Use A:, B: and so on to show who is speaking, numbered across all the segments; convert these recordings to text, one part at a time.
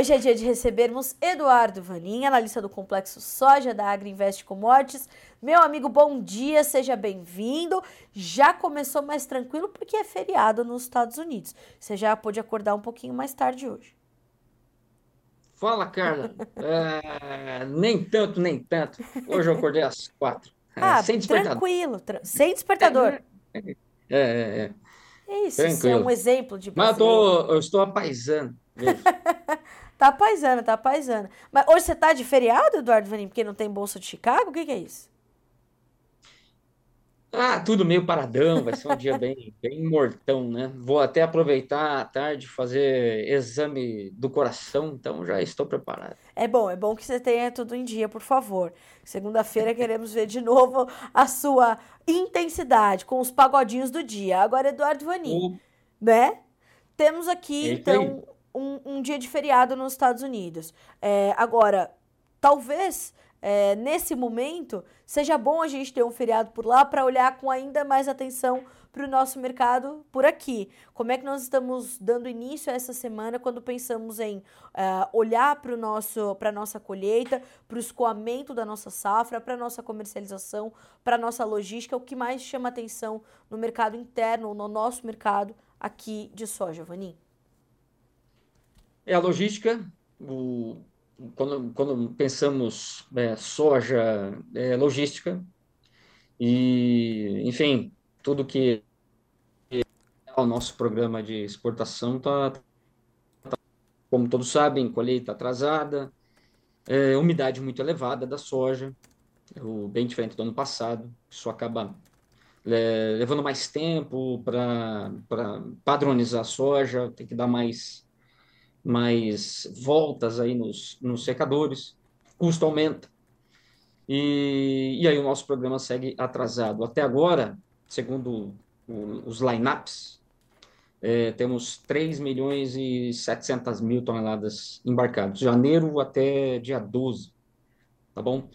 A: Hoje é dia de recebermos Eduardo Vanin, analista do Complexo Soja da Agriinvest Commodities. Meu amigo, bom dia, seja bem-vindo. Já começou mais tranquilo porque é feriado nos Estados Unidos. Você já pôde acordar um pouquinho mais tarde hoje.
B: Fala, Carla. Nem tanto, nem tanto. Hoje eu acordei às 4,
A: Ah,
B: sem despertador.
A: tranquilo, sem
B: É,
A: despertador.
B: né? É, é, é,
A: É isso é um
B: tranquilo.
A: exemplo de
B: Mas eu,
A: brasileiro.
B: tô, eu estou apaisando mesmo.
A: Tá paisana, tá paisana. Mas hoje você tá de feriado, Eduardo Vanin, porque não tem Bolsa de Chicago? O que é isso?
B: Tudo meio paradão, vai ser um dia bem mortão, né? Vou até aproveitar à tarde fazer exame do coração, então já estou preparado.
A: É bom que você tenha tudo em dia, por favor. Segunda-feira queremos ver de novo a sua intensidade com os pagodinhos do dia. Agora, Eduardo Vanin,
B: O-
A: né? Temos aqui,
B: É isso aí.
A: então, um dia de feriado nos Estados Unidos. Agora, talvez nesse momento seja bom a gente ter um feriado por lá para olhar com ainda mais atenção para o nosso mercado por aqui. Como é que nós estamos dando início a essa semana quando pensamos em olhar para a nossa colheita, para o escoamento da nossa safra, para a nossa comercialização, para a nossa logística, o que mais chama atenção no mercado interno, no nosso mercado aqui de soja, Vanin?
B: É a logística, quando pensamos soja, logística, e, enfim, tudo que é o nosso programa de exportação está, como todos sabem, colheita atrasada, umidade muito elevada da soja, bem diferente do ano passado. Isso acaba levando mais tempo para padronizar a soja, tem que dar mais voltas aí nos secadores, custo aumenta. E aí o nosso programa segue atrasado. Até agora, segundo os lineups, temos 3 milhões e 700 mil toneladas embarcadas, janeiro até dia 12, tá bom?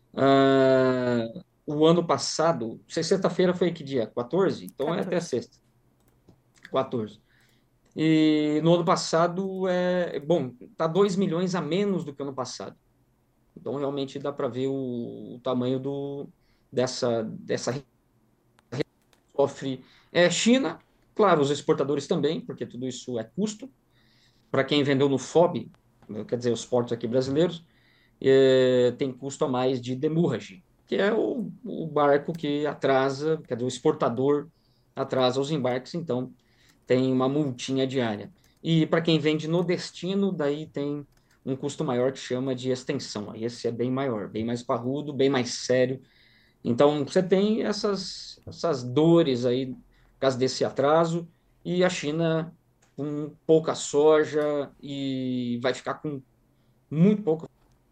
B: O ano passado, sexta-feira foi que dia? 14? Então é até
A: 14.
B: sexta, 14. E no ano passado, bom, tá 2 milhões a menos do que o ano passado. Então realmente dá para ver o tamanho dessa sofre China, claro, os exportadores também, porque tudo isso é custo. Para quem vendeu no FOB, quer dizer, os portos aqui brasileiros, tem custo a mais de demurrage, que é o barco que atrasa, quer dizer, o exportador atrasa os embarques, então tem uma multinha diária. E para quem vende no destino, daí tem um custo maior que chama de extensão. Aí esse é bem maior, bem mais parrudo, bem mais sério. Então, você tem essas dores aí por causa desse atraso, e a China com pouca soja e vai ficar com muito pouco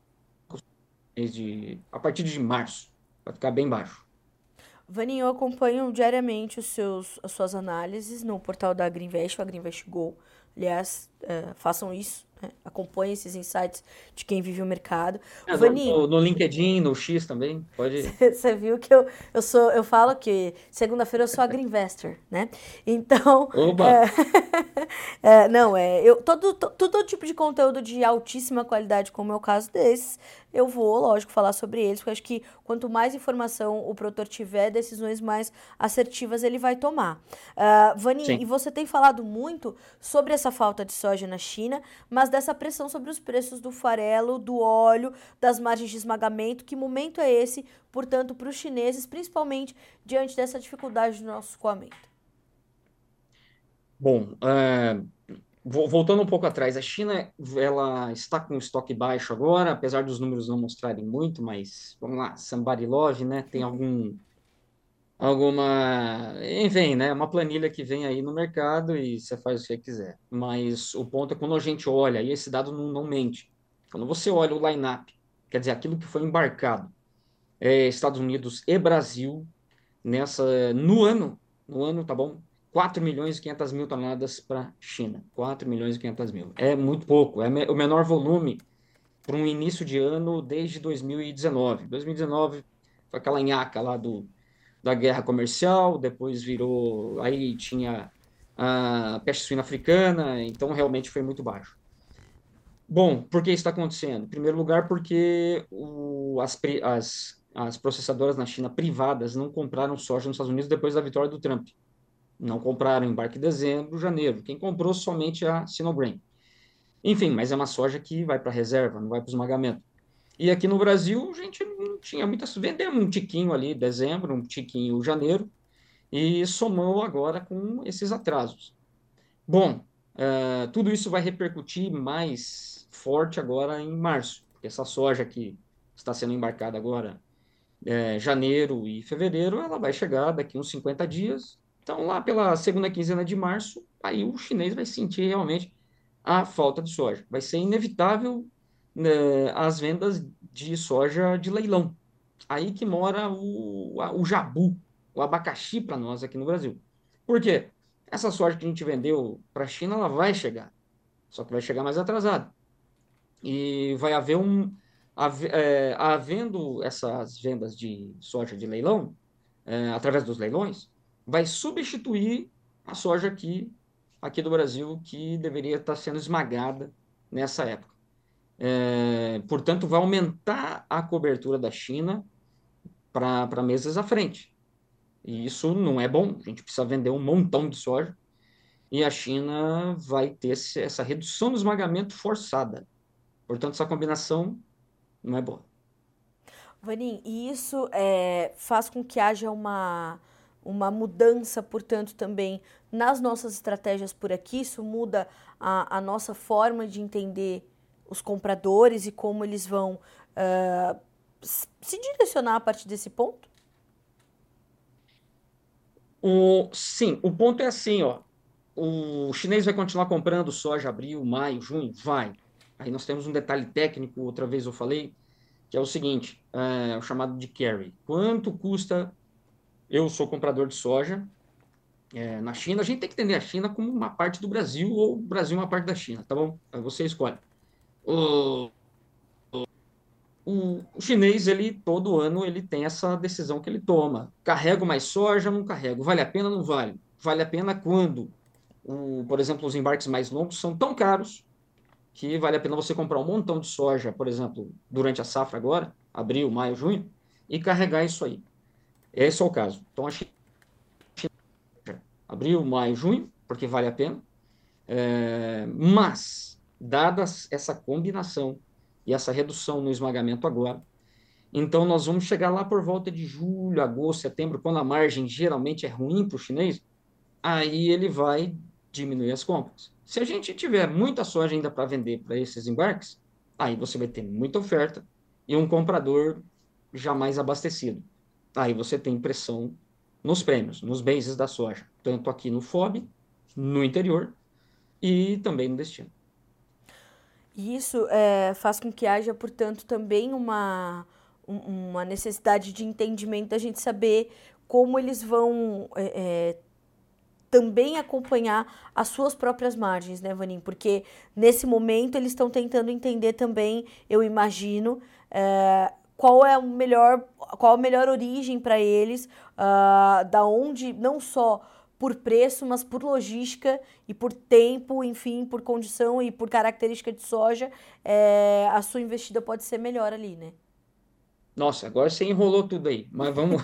B: a partir de março, vai ficar bem baixo.
A: Vaninho, eu acompanho diariamente as suas análises no portal da Agriinvest, o Agriinvest Go. Aliás, façam isso, né? Acompanhem esses insights de quem vive o mercado.
B: No,
A: Vanin,
B: no, no LinkedIn, no X também, pode.
A: você viu que eu falo que segunda-feira eu sou agriinvestor, né? Então,
B: Oba!
A: não, todo tipo de conteúdo de altíssima qualidade, como é o caso desses, eu vou, lógico, falar sobre eles, porque eu acho que quanto mais informação o produtor tiver, decisões mais assertivas ele vai tomar. Vanin, e
B: Sim.
A: você tem falado muito sobre essa falta de soja na China, mas dessa pressão sobre os preços do farelo, do óleo, das margens de esmagamento. Que momento é esse, portanto, para os chineses, principalmente diante dessa dificuldade do nosso escoamento?
B: Bom, voltando um pouco atrás, a China ela está com estoque baixo agora, apesar dos números não mostrarem muito, mas vamos lá, somebody love, né? Tem enfim, né? Uma planilha que vem aí no mercado e você faz o que você quiser. Mas o ponto é quando a gente olha, e esse dado não mente. Quando você olha o line-up, quer dizer, aquilo que foi embarcado, Estados Unidos e Brasil, no ano, tá bom? 4 milhões e 500 mil toneladas para China. 4 milhões e 500 mil. É muito pouco. O menor volume para um início de ano desde 2019. 2019 foi aquela nhaca lá da guerra comercial, depois virou. Aí tinha a peste suína africana, então realmente foi muito baixo. Bom, por que isso está acontecendo? Em primeiro lugar, porque as processadoras na China privadas não compraram soja nos Estados Unidos depois da vitória do Trump. Não compraram embarque em dezembro, janeiro. Quem comprou somente a Sinograin. Enfim, mas é uma soja que vai para reserva, não vai para o esmagamento. E aqui no Brasil, a gente não tinha muitas. Vendemos um tiquinho ali, dezembro, um tiquinho janeiro, e somou agora com esses atrasos. Bom, tudo isso vai repercutir mais forte agora em março, porque essa soja que está sendo embarcada agora, janeiro e fevereiro, ela vai chegar daqui uns 50 dias. Então, lá pela segunda quinzena de março, aí o chinês vai sentir realmente a falta de soja. Vai ser inevitável, né, as vendas de soja de leilão. Aí que mora o jabu, o abacaxi para nós aqui no Brasil. Por quê? Essa soja que a gente vendeu para a China, ela vai chegar, só que vai chegar mais atrasada. E vai haver havendo essas vendas de soja de leilão, através dos leilões, vai substituir a soja aqui do Brasil, que deveria estar sendo esmagada nessa época. Portanto, vai aumentar a cobertura da China para meses à frente. E isso não é bom. A gente precisa vender um montão de soja e a China vai ter essa redução do esmagamento forçada. Portanto, essa combinação não é boa.
A: Vanim, e isso faz com que haja uma mudança, portanto, também nas nossas estratégias por aqui. Isso muda a nossa forma de entender os compradores e como eles vão se direcionar a partir desse ponto?
B: Sim, o ponto é assim, ó. O chinês vai continuar comprando soja abril, maio, junho? Vai. Aí nós temos um detalhe técnico, outra vez eu falei, que é o seguinte, o chamado de carry. Quanto custa? Eu sou comprador de soja na China. A gente tem que entender a China como uma parte do Brasil ou o Brasil uma parte da China, tá bom? Aí você escolhe. O, o chinês, ele todo ano ele tem essa decisão que ele toma. Carrego mais soja, não carrego. Vale a pena, não vale? Vale a pena quando, por exemplo, os embarques mais longos são tão caros que vale a pena você comprar um montão de soja, por exemplo, durante a safra agora, abril, maio, junho, e carregar isso aí. Esse é o caso. Então, a China, abril, maio, junho, porque vale a pena. Mas, dada essa combinação e essa redução no esmagamento agora, então nós vamos chegar lá por volta de julho, agosto, setembro, quando a margem geralmente é ruim para o chinês, aí ele vai diminuir as compras. Se a gente tiver muita soja ainda para vender para esses embarques, aí você vai ter muita oferta e um comprador jamais abastecido. Aí você tem pressão nos prêmios, nos bases da soja, tanto aqui no FOB, no interior e também no destino.
A: E isso faz com que haja, portanto, também uma necessidade de entendimento da gente saber como eles vão também acompanhar as suas próprias margens, né, Vanim? Porque nesse momento eles estão tentando entender também, eu imagino, qual a melhor origem para eles, da onde, não só por preço, mas por logística e por tempo, enfim, por condição e por característica de soja, a sua investida pode ser melhor ali, né?
B: Nossa, agora você enrolou tudo aí, mas vamos.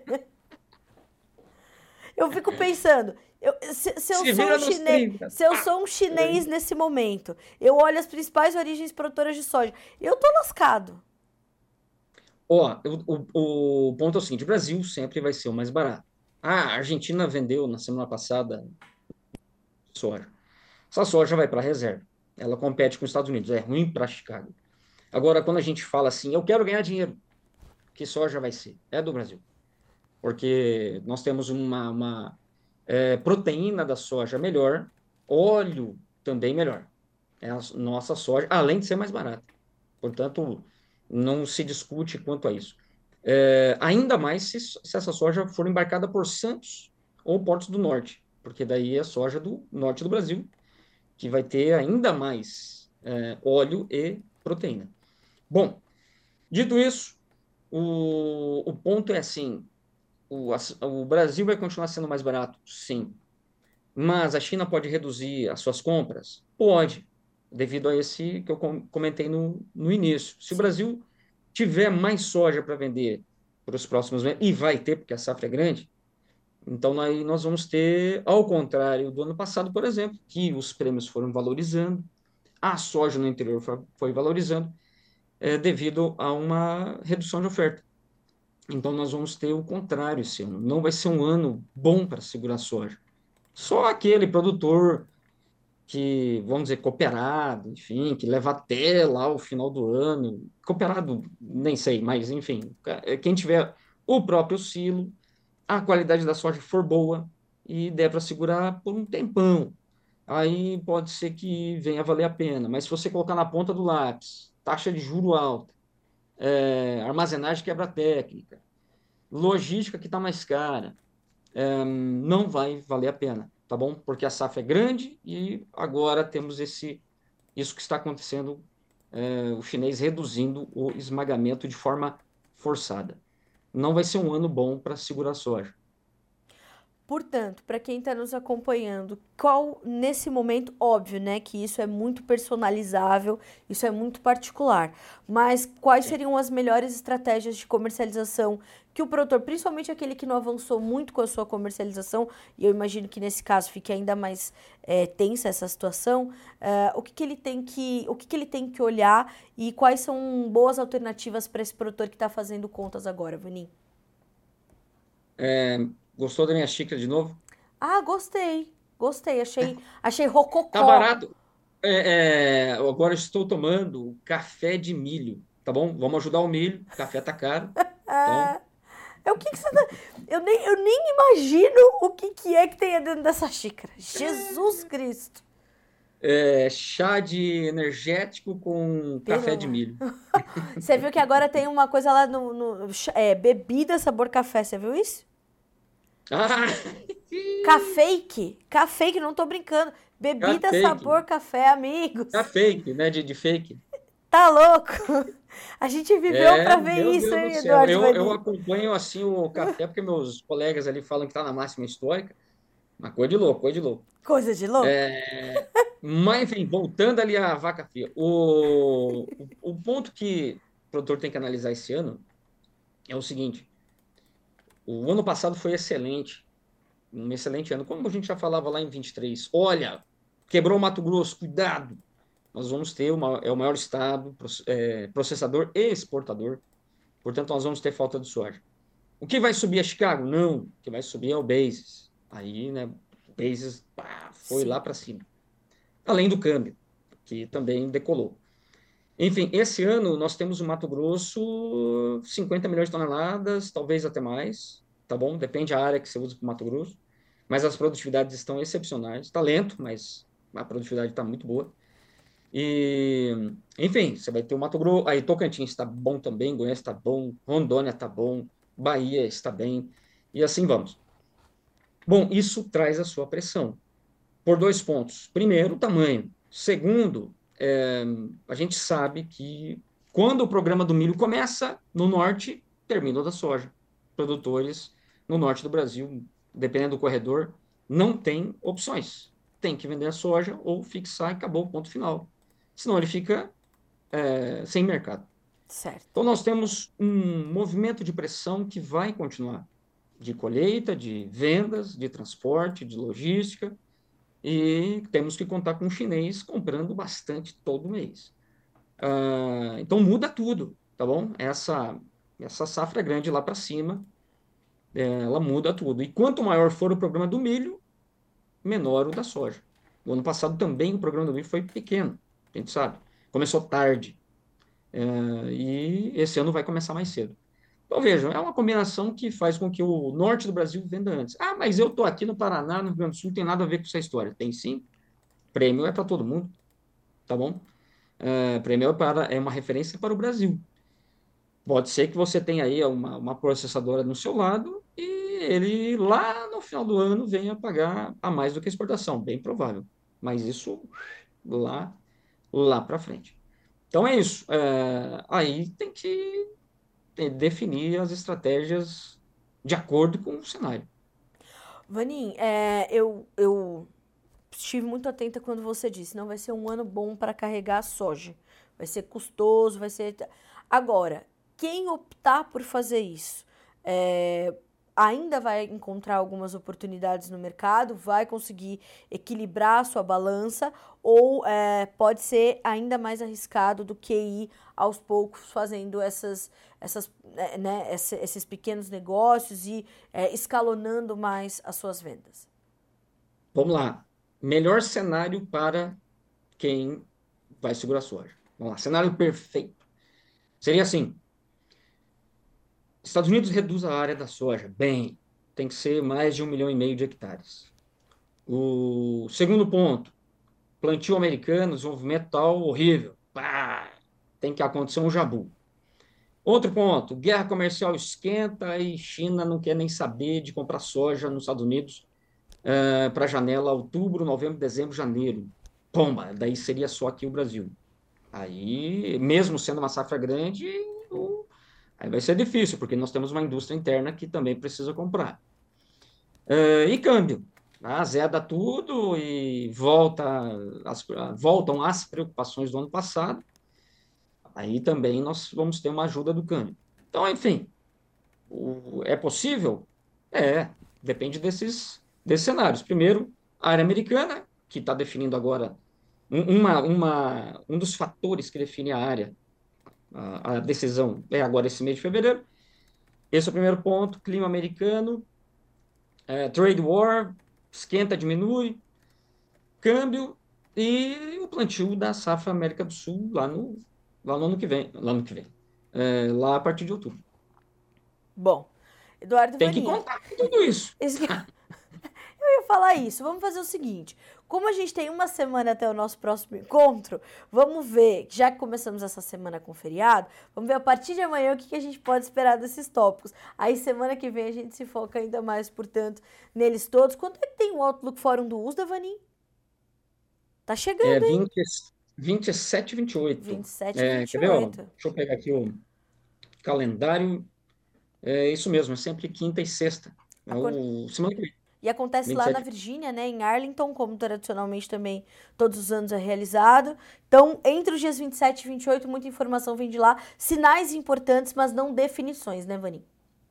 A: Eu fico pensando, se eu
B: Se
A: sou um
B: vira nos
A: chinês,
B: 30.
A: se eu sou um chinês nesse momento, eu olho as principais origens produtoras de soja, eu tô lascado.
B: Ó, o ponto é o seguinte: o Brasil sempre vai ser o mais barato. A Argentina vendeu na semana passada soja. Essa soja vai para a reserva. Ela compete com os Estados Unidos. É ruim para Chicago. Agora, quando a gente fala assim, eu quero ganhar dinheiro, que soja vai ser? É do Brasil. Porque nós temos uma proteína da soja melhor, óleo também melhor. É a nossa soja, além de ser mais barata. Portanto, não se discute quanto a isso. Ainda mais se essa soja for embarcada por Santos ou Portos do Norte, porque daí é soja do norte do Brasil, que vai ter ainda mais óleo e proteína. Bom, dito isso, o ponto é assim: o Brasil vai continuar sendo mais barato? Sim. Mas a China pode reduzir as suas compras? Pode. devido a esse que eu comentei no início. Se o
A: Sim.
B: Brasil tiver mais soja para vender para os próximos meses, e vai ter, porque a safra é grande, então aí nós vamos ter, ao contrário do ano passado, por exemplo, que os prêmios foram valorizando, a soja no interior foi valorizando, devido a uma redução de oferta. Então nós vamos ter o contrário esse ano. Não vai ser um ano bom para segurar a soja. Só aquele produtor que, vamos dizer, cooperado, enfim, que leva até lá o final do ano. Cooperado, nem sei, mas enfim, quem tiver o próprio silo, a qualidade da soja for boa e der para segurar por um tempão. Aí pode ser que venha a valer a pena. Mas se você colocar na ponta do lápis, taxa de juro alta, armazenagem quebra técnica, logística que está mais cara, não vai valer a pena, tá bom? Porque a safra é grande e agora temos isso que está acontecendo, o chinês reduzindo o esmagamento de forma forçada. Não vai ser um ano bom para segurar a soja.
A: Portanto, para quem está nos acompanhando, qual nesse momento, óbvio, né, que isso é muito personalizável, isso é muito particular, mas quais
B: Sim.
A: seriam as melhores estratégias de comercialização que o produtor, principalmente aquele que não avançou muito com a sua comercialização, e eu imagino que nesse caso fique ainda mais tensa essa situação, o que ele tem que olhar e quais são boas alternativas para esse produtor que está fazendo contas agora, Vanim?
B: É, Gostou da minha xícara de novo?
A: Ah, gostei. Gostei. Achei
B: Tá
A: rococó.
B: barato. Agora eu estou tomando café de milho, tá bom? Vamos ajudar o milho. Café tá caro. Então,
A: Ah, é o que que você tá... eu nem imagino o que é que tem dentro dessa xícara. Jesus Cristo.
B: chá de energético com
A: Pelo
B: café de
A: amor.
B: milho.
A: Você viu que agora tem uma coisa lá bebida sabor café, você viu isso?
B: Ah,
A: Cafake. Cafake, não tô brincando.
B: tá
A: Bebida
B: fake.
A: sabor café,
B: Tá
A: amigos.
B: fake, né? De fake.
A: Tá louco? A gente viveu pra ver
B: Meu
A: isso,
B: Deus do
A: hein,
B: céu.
A: Eduardo
B: Eu
A: Vanim?
B: acompanho assim o café porque meus colegas ali falam que tá na máxima histórica. Uma coisa de louco, coisa de louco.
A: Coisa de louco.
B: Mas, enfim, voltando ali à vaca fria. O ponto que o produtor tem que analisar esse ano é o seguinte: o ano passado foi excelente, um excelente ano, como a gente já falava lá em 23. Olha, quebrou o Mato Grosso, cuidado! Nós vamos ter é o maior estado, processador e exportador, portanto, nós vamos ter falta de soja. O que vai subir é Chicago? Não, o que vai subir é o Basis. Aí, né, o Basis foi
A: Sim.
B: lá para cima. Além do câmbio, que também decolou. Enfim, esse ano nós temos no Mato Grosso 50 milhões de toneladas, talvez até mais, tá bom? Depende da área que você usa para o Mato Grosso. Mas as produtividades estão excepcionais. Está lento, mas a produtividade está muito boa. E, enfim, você vai ter o Mato Grosso, aí Tocantins está bom também, Goiás está bom, Rondônia está bom, Bahia está bem, e assim vamos. Bom, isso traz a sua pressão, por dois pontos. Primeiro, o tamanho. Segundo, a gente sabe que quando o programa do milho começa no norte, termina o da soja. Produtores no norte do Brasil, dependendo do corredor, não tem opções. Tem que vender a soja ou fixar e acabou, ponto final. Senão ele fica sem mercado.
A: Certo.
B: Então nós temos um movimento de pressão que vai continuar, de colheita, de vendas, de transporte, de logística, e temos que contar com o chinês comprando bastante todo mês. Então muda tudo, tá bom? Essa safra grande lá para cima, ela muda tudo. E quanto maior for o programa do milho, menor o da soja. O ano passado também o programa do milho foi pequeno, a gente sabe. Começou tarde. E esse ano vai começar mais cedo. Então, vejam, é uma combinação que faz com que o norte do Brasil venda antes. Ah, mas eu estou aqui no Paraná, no Rio Grande do Sul, não tem nada a ver com essa história. Tem sim, prêmio é para todo mundo, tá bom? Prêmio é uma referência para o Brasil. Pode ser que você tenha aí uma processadora no seu lado e ele lá no final do ano venha pagar a mais do que a exportação, bem provável. Mas isso lá, lá para frente. Então é isso. Aí tem que definir as estratégias de acordo com o cenário.
A: Vanim, estive muito atenta quando você disse, não vai ser um ano bom para carregar a soja. Vai ser custoso, vai ser... Agora, quem optar por fazer isso, ainda vai encontrar algumas oportunidades no mercado, vai conseguir equilibrar a sua balança, ou pode ser ainda mais arriscado do que ir aos poucos fazendo esses pequenos negócios e escalonando mais as suas vendas.
B: Vamos lá. Melhor cenário para quem vai segurar a soja. Vamos lá. Cenário perfeito. Seria assim: Estados Unidos reduz a área da soja. Bem, tem que ser mais de 1,5 milhão de hectares. O segundo ponto: plantio americano, desenvolvimento tal, horrível. Pá, tem que acontecer um jabu. Outro ponto: guerra comercial esquenta e China não quer nem saber de comprar soja nos Estados Unidos para janela outubro, novembro, dezembro, janeiro. Pomba, daí seria só aqui o Brasil. Aí, mesmo sendo uma safra grande, aí vai ser difícil, porque nós temos uma indústria interna que também precisa comprar. E câmbio. Azeda tudo e voltam as preocupações do ano passado. Aí também nós vamos ter uma ajuda do câmbio. Então, enfim, é possível? Depende desses cenários. Primeiro, a área americana, que está definindo agora um dos fatores que define a área, a decisão é agora esse mês de fevereiro. Esse é o primeiro ponto. Clima americano, trade war, esquenta, diminui, câmbio e o plantio da safra América do Sul lá no ano que vem, lá a partir de outubro.
A: Bom, Eduardo
B: Tem que
A: Vaninha.
B: contar com tudo isso.
A: Eu ia falar isso. Vamos fazer o seguinte. Como a gente tem uma semana até o nosso próximo encontro, vamos ver, já que começamos essa semana com feriado, vamos ver a partir de amanhã o que a gente pode esperar desses tópicos. Aí semana que vem a gente se foca ainda mais, portanto, neles todos. Quando é que tem o Outlook Fórum do USDA, Vaninho? Tá chegando, hein?
B: 27 e 28.
A: 27 e
B: Quer ver? Ó,
A: 28.
B: deixa eu pegar aqui o calendário. É isso mesmo, é sempre quinta e sexta. Semana que vem.
A: E acontece lá
B: 27.
A: na Virgínia, né, em Arlington, como tradicionalmente também todos os anos é realizado. Então, entre os dias 27 e 28, muita informação vem de lá. Sinais importantes, mas não definições, né, Vaninho?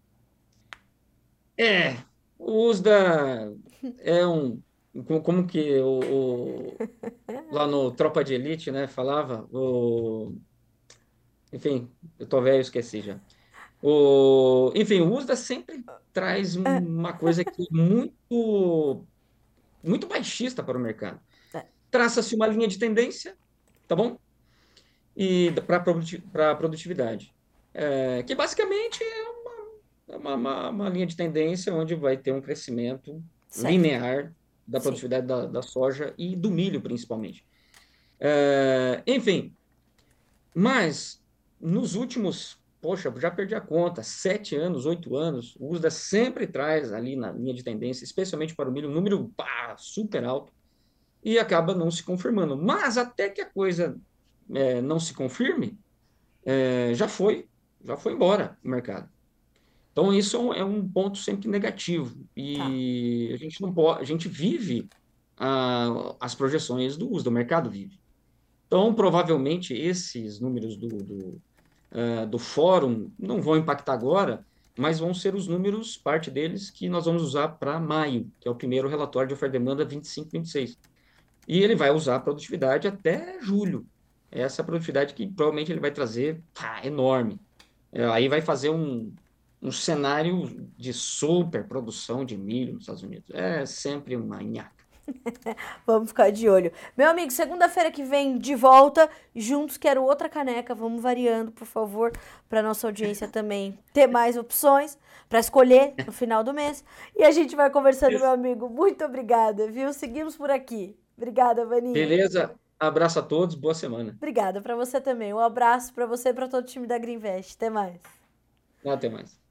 B: O USDA é como que lá no Tropa de Elite, né, falava, enfim, eu tô velho, esqueci já. Enfim, o USDA sempre traz uma coisa que é muito, muito baixista para o mercado.
A: É,
B: Traça-se uma linha de tendência, tá bom? E para a produtividade. Que basicamente é uma linha de tendência onde vai ter um crescimento
A: certo.
B: linear da
A: Sim.
B: produtividade da soja e do milho, principalmente. Enfim, mas nos últimos, poxa, já perdi a conta, 7 anos, 8 anos, o USDA sempre traz ali na linha de tendência, especialmente para o milho, um número super alto e acaba não se confirmando. Mas até que a coisa não se confirme, já foi embora o mercado. Então, isso é um ponto sempre negativo.
A: Tá.
B: E a gente não pode, a gente vive as projeções do uso, do mercado vive. Então, provavelmente, esses números do fórum não vão impactar agora, mas vão ser os números, parte deles, que nós vamos usar para maio, que é o primeiro relatório de oferta e demanda 25, 26. E ele vai usar a produtividade até julho. Essa produtividade que provavelmente ele vai trazer enorme. Aí vai fazer um cenário de super produção de milho nos Estados Unidos. É sempre uma nhaca.
A: Vamos ficar de olho. Meu amigo, segunda-feira que vem de volta, juntos quero outra caneca. Vamos variando, por favor, para nossa audiência também ter mais opções para escolher no final do mês. E a gente vai conversando, meu amigo. Muito obrigada, viu? Seguimos por aqui. Obrigada, Vaninha.
B: Beleza? Abraço a todos, boa semana.
A: Obrigada para você também. Um abraço para você e para todo o time da Greenvest. Até mais.
B: Até mais.